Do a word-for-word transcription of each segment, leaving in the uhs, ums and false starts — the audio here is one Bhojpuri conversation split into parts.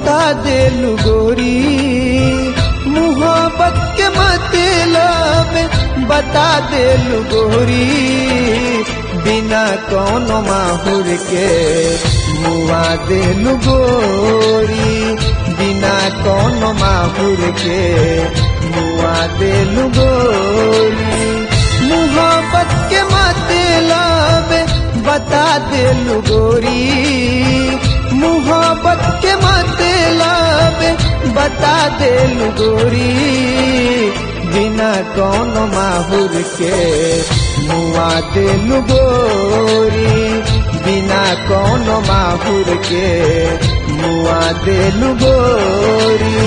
बता देलू गोरी मोहब्बत के मतलब बता देलू गोरी बिना कौनो माहुर के मुआ देलू गोरी बिना कौनो माहुर के मुआ देलू गोरी मोहब्बत के मतलब बता देलू गोरी मोहब्बत के मतलब बता देलू गोरी बिना कौनो माहुर के मुआ देलू गोरी बिना कौनो माहुर के मुआ देलू गोरी।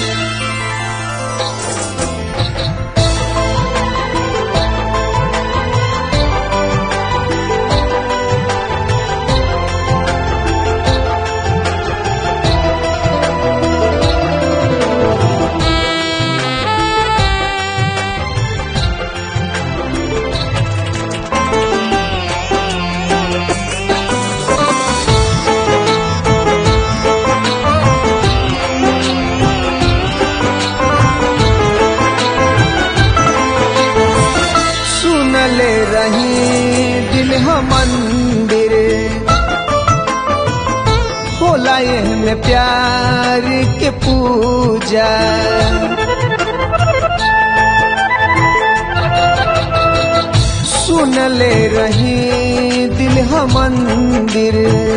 ले रही दिल हम मंदिर होला में प्यार के पूजा सुन ले रही दिल हम मंदिर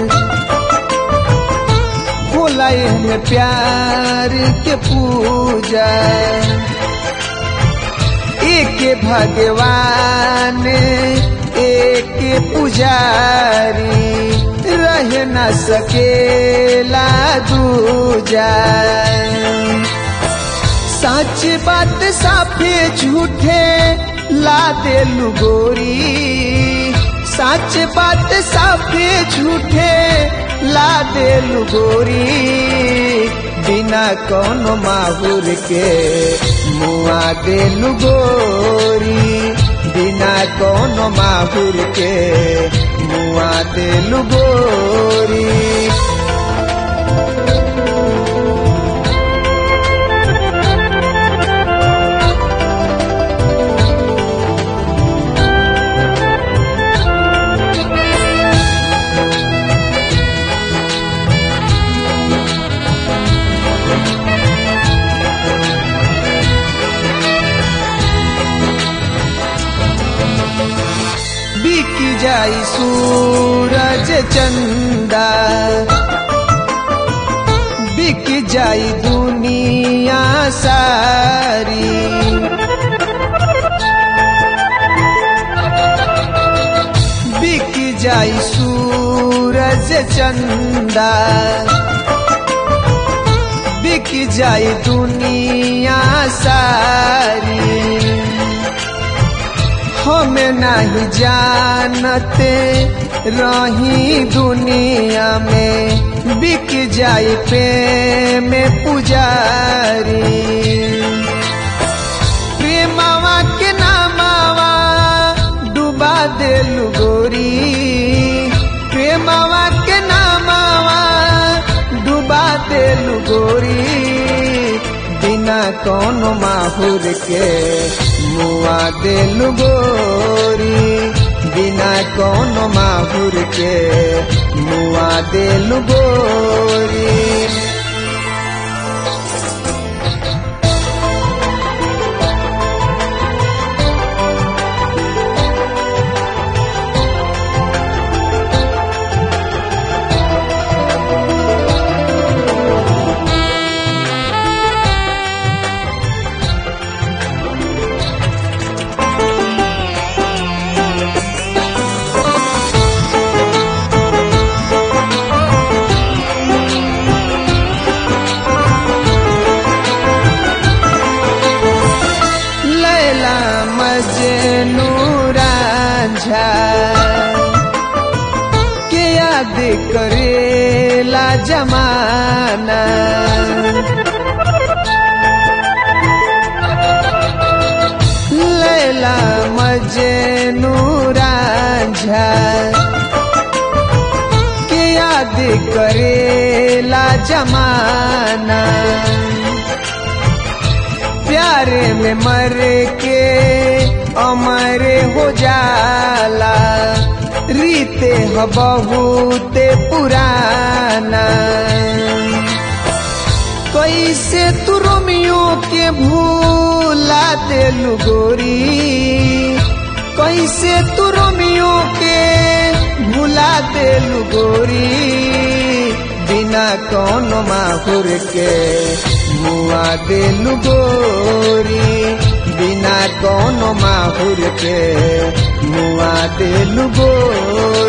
होला में प्यार के पूजा एक भगवान एक पुजारी रह न सकेला दूजा सच बात साफे झूठे ला देलू गोरी सच बात साफे झूठे ला देलू गोरी बिना कौनो माहुर के मुआ देलू गोरी बिना कौनो माहुर के मुआ देलू गोरी। बिक जाई सूरज चंदा बिक जाई दुनिया सारी बिक जाई सूरज चंदा बिक जाई दुनिया सारी हम नहीं जानते रही दुनिया में बिक जाई प्रेम पुजारी प्रेमवा के नामावा डुबा देलू गोरी प्रेमवा के नामावा डुबा देलू गोरी बिना कौनो माहुर के मुआ देलू गोरी बिना कौनो माहुर के मुआ देलू गोरी। के याद करेला जमाना लैला मजनू रांझा के याद करेला जमाना। प्यारे में मर के अमर हो जाला, रीते ह बहुत पुराना। कैसे तू रोमियो के भूला देलू गोरी, कैसे तू रोमियो के भूला देलू गोरी। बिना कौनो माहुर के मुआ देलू गोरी, बिना कौनो माहुर के मुआ देलू गोरी।